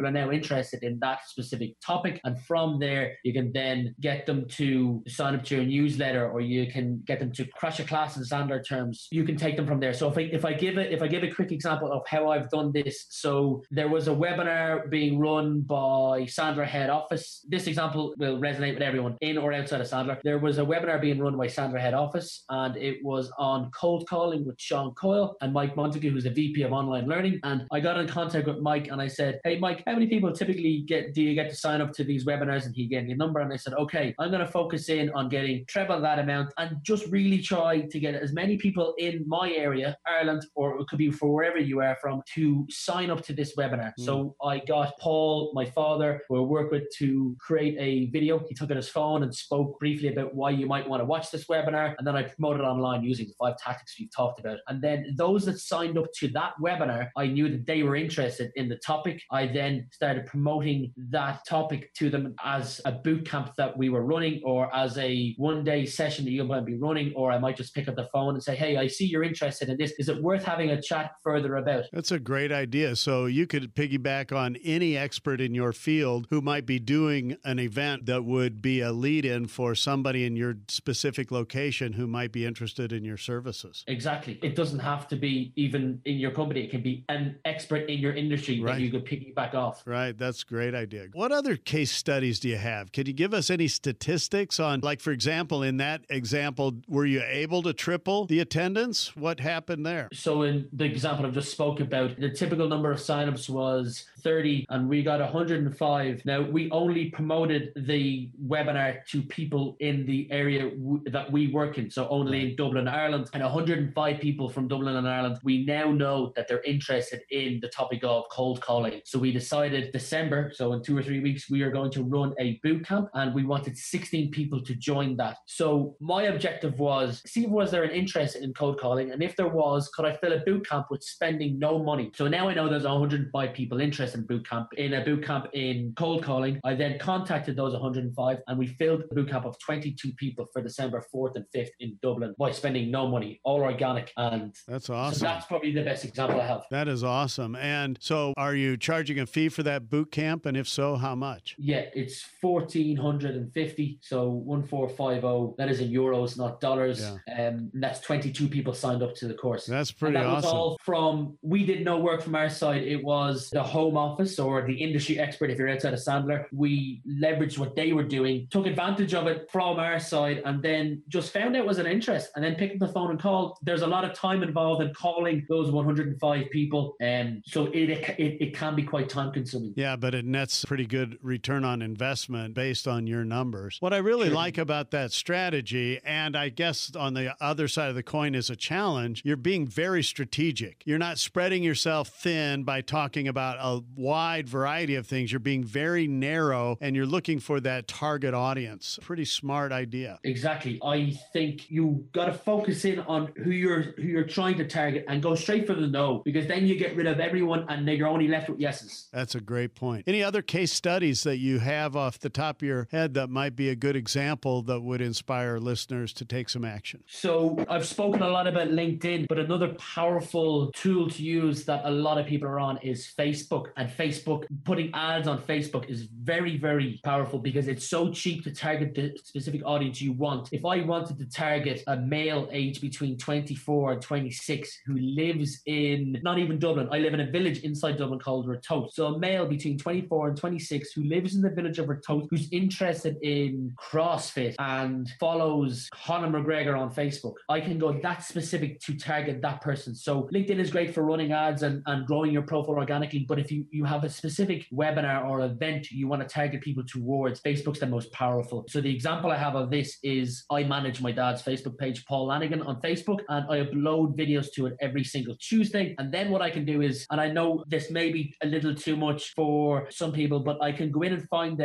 interested in that specific topic. And from there, you can then get them to sign up to your newsletter, or you can get them to crash a class in Sandler terms. You can take them from there. So if I, if I give it, if I give a quick example of how I've done this. So there was a webinar being run by Sandler head office. This example will resonate with everyone in or outside of Sandler. There was a webinar being run by Sandler head office, and it was on cold calling with Sean Coyle and Mike Montague, who's a V P of online learning. And I got in contact with Mike and I said, hey, Mike, how many people typically get, do you get to sign up to these webinars? And he gave me a number, and I said, okay, I'm going to focus in on getting treble that amount and just really try to get as many people in my area, Ireland, or it could be for wherever you are from, to sign up to this webinar. Mm. So I got Paul, my father, who I work with, to create a video. He took out his phone and spoke briefly about why you might want to watch this webinar. And then I promoted online using the five tactics we've talked about. And then those that signed up to that webinar, I knew that they were interested in the topic. I then started promoting that topic to them as a boot camp that we were running, or as a one day session that you might be running, or I might just pick up the phone and say, hey, I see you're interested in this. Is it worth having a chat further about? That's a great idea. So you could piggyback on any expert in your field who might be doing an event that would be a lead-in for somebody in your specific location who might be interested in your services. Exactly. It doesn't have to be even in your company. It can be an expert in your industry right. that you could piggyback off. Right. That's a great idea. What other case studies do you have? Can you give us any statistics on, like, for example, in that example, were you able to triple the attendance? What happened there? So in the example I've just spoke about, the typical number of signups was thirty, and we got one hundred five. Now, we only promoted the webinar to people in the area w- that we work in, so only right. in Dublin, Ireland, and one hundred five people from Dublin and Ireland. We now know that they're interested in the topic of cold calling. So we decided December, so in two or three weeks, we are going to run a boot camp, and we wanted sixteen people to join that. So my objective was, see, was there an interest in cold calling? And if there was, could I fill a boot camp with spending no money? So now I know there's one hundred five people interested in boot camp, in a boot camp in cold calling. I then contacted those one hundred five, and we filled a boot camp of twenty-two people for December fourth and fifth in Dublin by spending no money, all organic. And that's awesome. So that's probably the best example I have. That is awesome. And so are you charging a fee for that boot camp? And if so, how much? Yeah, it's one thousand four hundred fifty. So one four five zero. That is in euros, not dollars. Yeah. Um, and that's twenty-two people signed up to the course. That's pretty and that awesome. Was all from, we did no work from our side. It was the home office or the industry expert, if you're outside of Sandler. We leveraged what they were doing, took advantage of it from our side, and then just found out it was an interest, and then picked up the phone and called. There's a lot of time involved in calling those one hundred five people. And um, so it, it, it can be quite time consuming. Yeah, but it nets pretty good return on investment based on your numbers. What I really sure. like about that strategy, and I guess on the other side of the coin is a challenge, you're being very strategic. You're not spreading yourself thin by talking about a wide variety of things. You're being very narrow, and you're looking for that target audience. Pretty smart idea. Exactly. I think you got to focus in on who you're who you're trying to target and go straight for the no, because then you get rid of everyone and then you're only left with yeses. That's a great point. Any other case studies that you have off the top of your head that might be a good example that would inspire listeners to take some action? So I've spoken a lot about LinkedIn, but another powerful tool to use that a lot of people are on is Facebook. And Facebook, putting ads on Facebook is very, very powerful because it's so cheap to target the specific audience you want. If I wanted to target a male age between twenty-four and twenty-six who lives in, not even Dublin, I live in a village inside Dublin called Ratoath. So a male between twenty-four and twenty-six who lives in the village of Ratoath, who's interested in CrossFit and follows Conor McGregor on Facebook, I can go that specific to target that person. So LinkedIn is great for running ads and, and growing your profile organically. But if you, you have a specific webinar or event you want to target people towards, Facebook's the most powerful. So the example I have of this is I manage my dad's Facebook page, Paul Lanigan, on Facebook, and I upload videos to it every single Tuesday. And then what I can do is, and I know this may be a little too much for some people, but I can go in and find out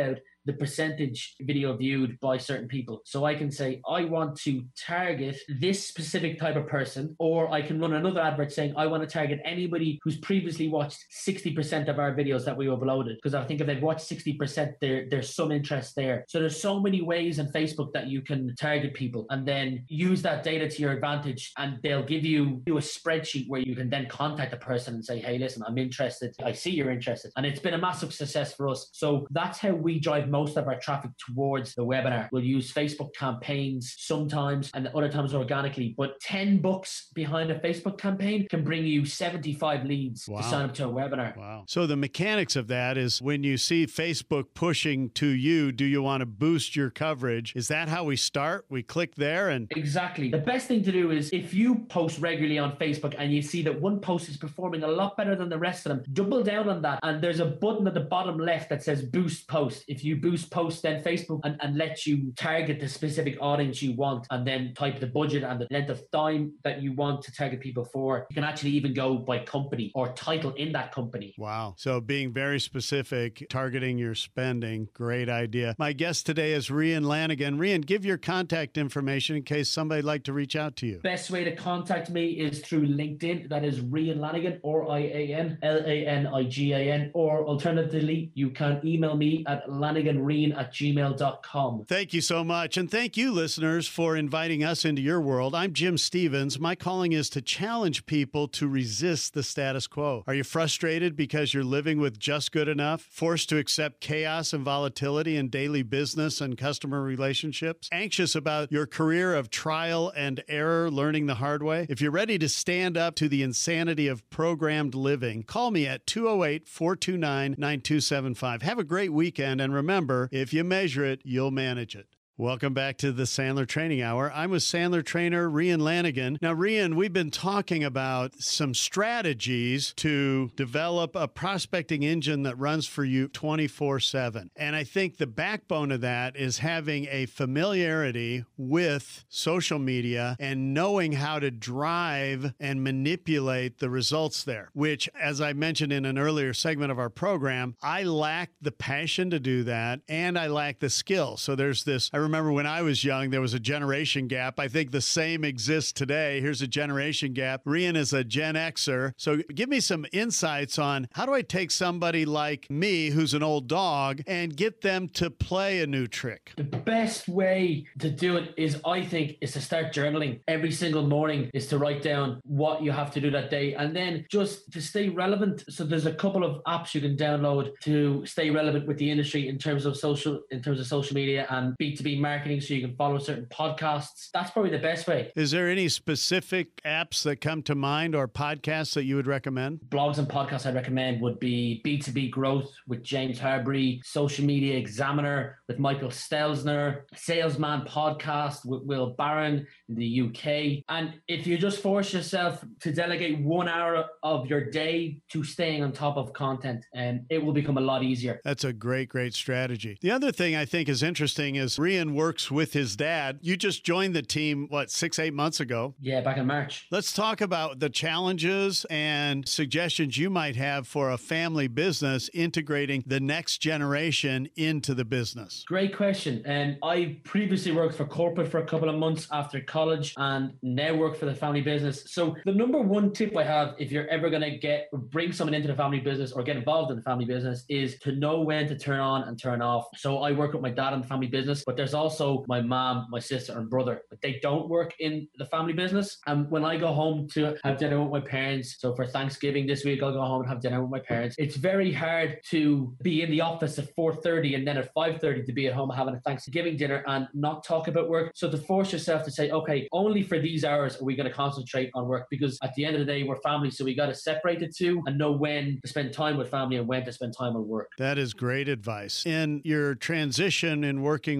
the percentage video viewed by certain people. So I can say, I want to target this specific type of person, or I can run another advert saying, I want to target anybody who's previously watched sixty percent of our videos that we uploaded. Because I think if they've watched sixty percent, there, there's some interest there. So there's so many ways on Facebook that you can target people and then use that data to your advantage. And they'll give you, you a spreadsheet where you can then contact the person and say, hey, listen, I'm interested. I see you're interested. And it's been a massive success for us. So that's how we drive most of our traffic towards the webinar. We'll use Facebook campaigns sometimes and other times organically, but ten bucks behind a Facebook campaign can bring you seventy-five leads wow. to sign up to a webinar. Wow. So the mechanics of that is when you see Facebook pushing to you, do you want to boost your coverage? Is that how we start? We click there and... Exactly. The best thing to do is if you post regularly on Facebook and you see that one post is performing a lot better than the rest of them, double down on that. And there's a button at the bottom left that says boost post. If you boost post, then Facebook and, and let you target the specific audience you want and then type the budget and the length of time that you want to target people for. You can actually even go by company or title in that company. Wow. So being very specific, targeting your spending, great idea. My guest today is Rian Lanigan. Rian, give your contact information in case somebody'd like to reach out to you. Best way to contact me is through LinkedIn. That is Rian Lanigan, R I A N L A N I G A N. Or alternatively, you can email me at laniganrian at gmail dot com. Thank you so much. And thank you, listeners, for inviting us into your world. I'm Jim Stevens. My calling is to challenge people to resist the status quo. Are you frustrated because you're living with just good enough? Forced to accept chaos and volatility in daily business and customer relationships? Anxious about your career of trial and error, learning the hard way? If you're ready to stand up to the insanity of programmed living, call me at two oh eight, four two nine, nine two seven five. Have a great weekend, and remember, if you measure it, you'll manage it. Welcome back to the Sandler Training Hour. I'm with Sandler trainer Rian Lanigan. Now, Rian, we've been talking about some strategies to develop a prospecting engine that runs for you twenty-four seven. And I think the backbone of that is having a familiarity with social media and knowing how to drive and manipulate the results there, which, as I mentioned in an earlier segment of our program, I lack the passion to do that and I lack the skill. So there's this, I remember when I was young, there was a generation gap. I think the same exists today. Here's a generation gap. Rian is a Gen Xer. So give me some insights on how do I take somebody like me, who's an old dog, and get them to play a new trick? The best way to do it is, I think, is to start journaling. Every single morning is to write down what you have to do that day and then just to stay relevant. So there's a couple of apps you can download to stay relevant with the industry in terms of social, in terms of social media and B two B marketing, so you can follow certain podcasts. That's probably the best way. Is there any specific apps that come to mind or podcasts that you would recommend? Blogs and podcasts I'd recommend would be B two B Growth with James Harbury, Social Media Examiner with Michael Stelzner, Salesman Podcast with Will Barron in the U K. And if you just force yourself to delegate one hour of your day to staying on top of content, and um, it will become a lot easier. That's a great, great strategy. The other thing I think is interesting is Rian works with his dad. You just joined the team, what, six, eight months ago? Yeah, back in March. Let's talk about the challenges and suggestions you might have for a family business integrating the next generation into the business. Great question. And I previously worked for corporate for a couple of months after college and now work for the family business. So the number one tip I have, if you're ever going to get bring someone into the family business or get involved in the family business, is to know when to turn on and turn off. So I work with my dad in the family business, but there's also my mom, my sister and brother, but they don't work in the family business. And when I go home to have dinner with my parents, so for Thanksgiving this week, I'll go home and have dinner with my parents. It's very hard to be in the office at four thirty and then at five thirty to be at home having a Thanksgiving dinner and not talk about work. So to force yourself to say, okay, only for these hours are we going to concentrate on work, because at the end of the day, we're family. So we got to separate the two and know when to spend time with family and when to spend time on work. That is great advice. In your transition in working with your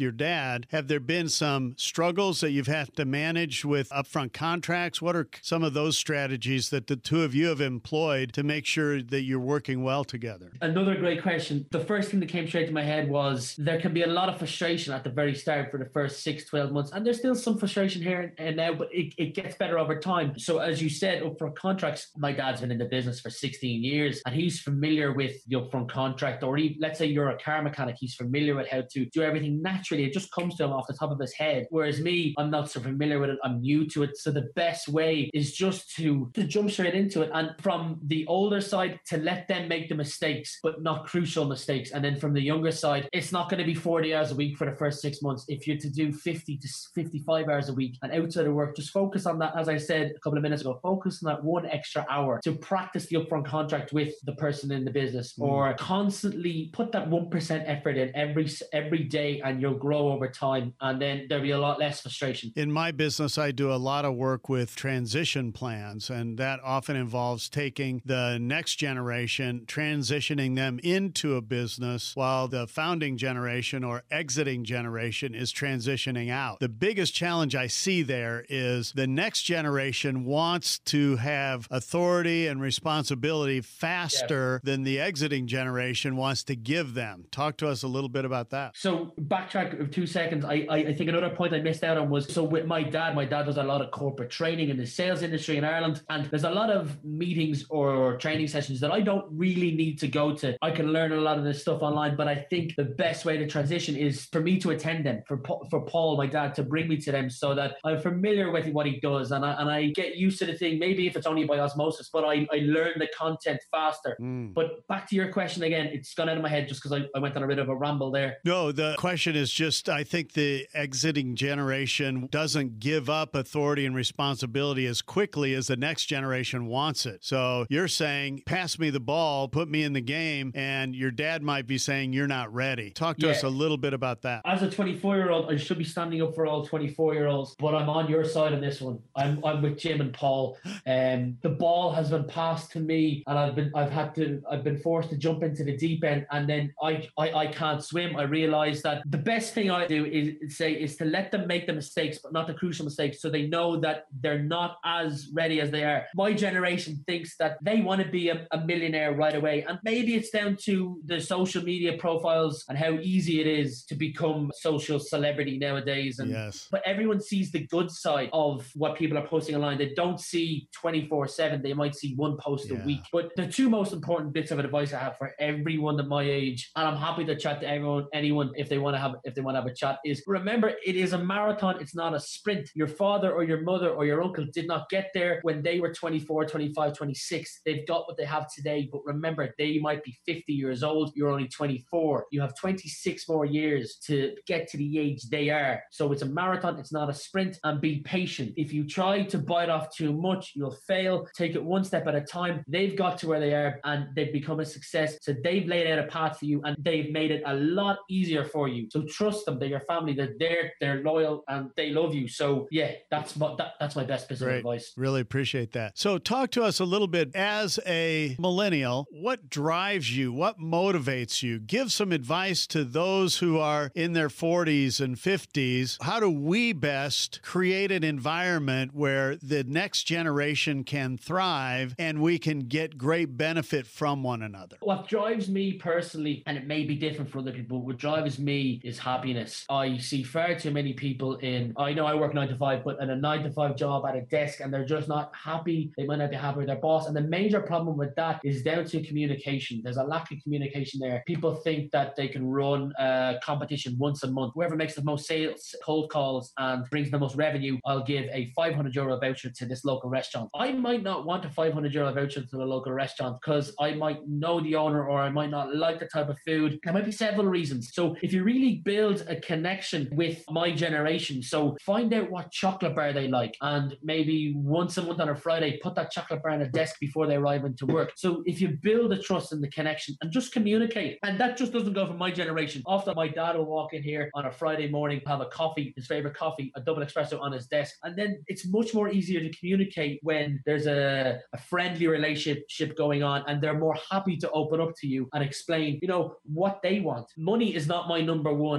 your dad. Have there been some struggles that you've had to manage with upfront contracts? What are some of those strategies that the two of you have employed to make sure that you're working well together? Another great question. The first thing that came straight to my head was there can be a lot of frustration at the very start for the first six, twelve months. And there's still some frustration here and now, but it, it gets better over time. So as you said, upfront contracts, my dad's been in the business for sixteen years and he's familiar with the upfront contract, or even, let's say you're a car mechanic, he's familiar with how to do everything naturally. It just comes to him off the top of his head. Whereas me, I'm not so familiar with it. I'm new to it. So the best way is just to, to jump straight into it. And from the older side, to let them make the mistakes, but not crucial mistakes. And then from the younger side, it's not going to be forty hours a week for the first six months. If you're to do fifty to fifty-five hours a week and outside of work, just focus on that. As I said a couple of minutes ago, focus on that one extra hour to practice the upfront contract with the person in the business, mm. or constantly put that one percent effort in every every day, and you'll grow over time. And then there'll be a lot less frustration. In my business, I do a lot of work with transition plans, and that often involves taking the next generation, transitioning them into a business while the founding generation or exiting generation is transitioning out. The biggest challenge I see there is the next generation wants to have authority and responsibility faster yeah. than the exiting generation wants to give them. Talk to us a little bit about that. So backtrack of two seconds. I, I I think another point I missed out on was, so with my dad, my dad does a lot of corporate training in the sales industry in Ireland, and there's a lot of meetings or training sessions that I don't really need to go to. I can learn a lot of this stuff online, but I think the best way to transition is for me to attend them, for for Paul, my dad, to bring me to them so that I'm familiar with what he does, and I, and I get used to the thing, maybe if it's only by osmosis, but I, I learn the content faster. Mm. But back to your question again, it's gone out of my head just because I, I went on a bit of a ramble there. No, the question is just, I think the exiting generation doesn't give up authority and responsibility as quickly as the next generation wants it. So you're saying, pass me the ball, put me in the game, and your dad might be saying, you're not ready. Talk to yeah. us a little bit about that. As a twenty-four-year-old, I should be standing up for all twenty-four-year-olds, but I'm on your side on this one. I'm I'm with Jim and Paul. Um, the ball has been passed to me, and I've been I've had to I've been forced to jump into the deep end, and then I I, I can't swim. I realize that the best thing I do is say is to let them make the mistakes, but not the crucial mistakes, so they know that they're not as ready as they are. My generation thinks that they want to be a, a millionaire right away, and maybe it's down to the social media profiles and how easy it is to become social celebrity nowadays. And yes. But everyone sees the good side of what people are posting online. They don't see twenty-four seven. They might see one post yeah. a week. But the two most important bits of advice I have for everyone at my age, and I'm happy to chat to everyone, anyone if they want to have if they want to have a chat, is remember, it is a marathon. It's not a sprint. Your father or your mother or your uncle did not get there when they were twenty-four, twenty-five, twenty-six. They've got what they have today. But remember, they might be fifty years old. You're only twenty-four. You have twenty-six more years to get to the age they are. So it's a marathon. It's not a sprint. And be patient. If you try to bite off too much, you'll fail. Take it one step at a time. They've got to where they are and they've become a success. So they've laid out a path for you and they've made it a lot easier for you. So trust them. They're your family. They're there. They're loyal and they love you. So yeah, that's my, that, that's my best piece of advice. Really appreciate that. So talk to us a little bit as a millennial. What drives you? What motivates you? Give some advice to those who are in their forties and fifties. How do we best create an environment where the next generation can thrive and we can get great benefit from one another? What drives me personally, and it may be different for other people, what drives me is happiness. I see far too many people in, I know I work nine to five, but in a nine to five job at a desk, and they're just not happy. They might not be happy with their boss. And the major problem with that is down to communication. There's a lack of communication there. People think that they can run a competition once a month. Whoever makes the most sales, cold calls, and brings the most revenue, I'll give a five hundred euro voucher to this local restaurant. I might not want a five hundred euro voucher to the local restaurant because I might know the owner or I might not like the type of food. There might be several reasons. So if you really build a connection with my generation, so find out what chocolate bar they like, and maybe once a month on a Friday, put that chocolate bar on a desk before they arrive into work. So if you build the trust and the connection and just communicate, and that just doesn't go for my generation. Often my dad will walk in here on a Friday morning, have a coffee, his favorite coffee, a double espresso on his desk. And then it's much more easier to communicate when there's a, a friendly relationship going on and they're more happy to open up to you and explain, you know, what they want. Money is not my number one.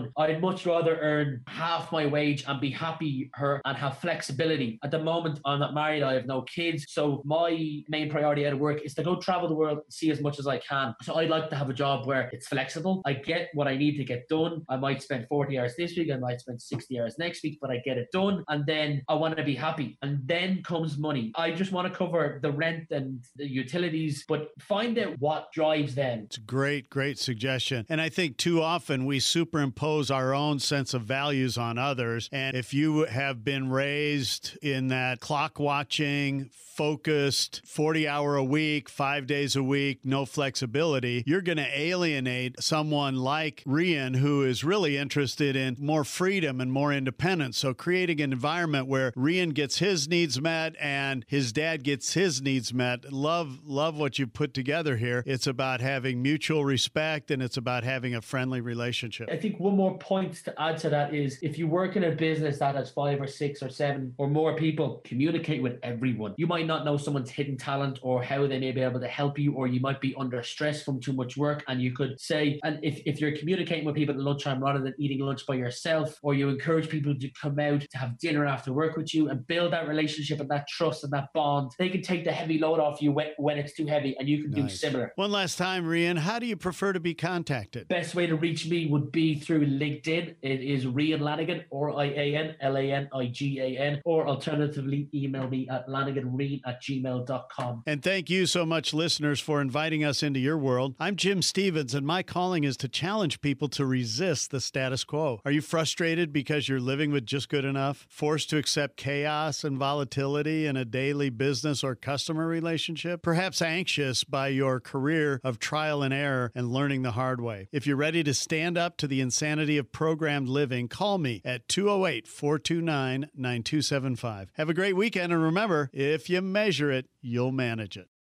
done. I'd much rather earn half my wage and be happy her and have flexibility. At the moment, I'm not married, I have no kids, so my main priority out of work is to go travel the world and see as much as I can. So I'd like to have a job where it's flexible. I get what I need to get done. I might spend forty hours this week, I might spend sixty hours next week, but I get it done, and then I want to be happy. And then comes money. I just want to cover the rent and the utilities, but find out what drives them. It's a great, great suggestion. And I think too often we superimpose our own sense of values on others. And if you have been raised in that clock watching, focused, forty hour a week, five days a week, no flexibility, you're going to alienate someone like Rian, who is really interested in more freedom and more independence. So creating an environment where Rian gets his needs met and his dad gets his needs met. Love, love what you put together here. It's about having mutual respect and it's about having a friendly relationship. I think one more point to add to that is if you work in a business that has five or six or seven or more people, communicate with everyone. You might not know someone's hidden talent or how they may be able to help you, or you might be under stress from too much work, and you could say, and if, if you're communicating with people at lunchtime rather than eating lunch by yourself, or you encourage people to come out to have dinner after work with you and build that relationship and that trust and that bond, they can take the heavy load off you when, when it's too heavy, and you can nice. do similar. One last time, Rian, how do you prefer to be contacted? Best way to reach me would be through LinkedIn. It is Rian Lanigan, or I A N L A N I G A N, or alternatively email me at laniganrian at gmail dot com. And thank you so much, listeners, for inviting us into your world. I'm Jim Stevens, and my calling is to challenge people to resist the status quo. Are you frustrated because you're living with just good enough? Forced to accept chaos and volatility in a daily business or customer relationship? Perhaps anxious by your career of trial and error and learning the hard way? If you're ready to stand up to the insanity of programmed living, call me at two oh eight, four two nine, nine two seven five. Have a great weekend, and remember, if you measure it, you'll manage it.